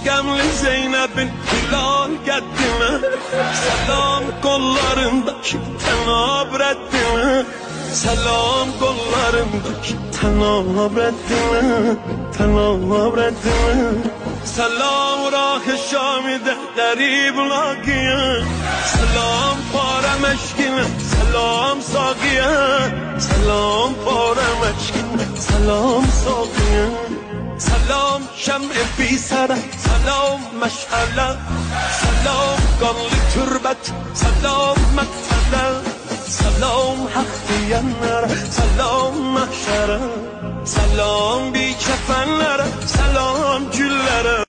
Görkemli Zeynep'in hilal geddine, selam kollarındaki tenabreddine, selam kollarındaki tenabreddine, tenabreddine. Selam rah-ı Şamide derib lagiye, selam pare meşkine, selam sagiye, selam pare meşkine, selam sagiye. سلام شمع بی سر، سلام مشعله، سلام قانلی تربت، سلام مقتله، سلام حق دیانلere، سلام محشره، سلام بی کفنlere، سلام güllere.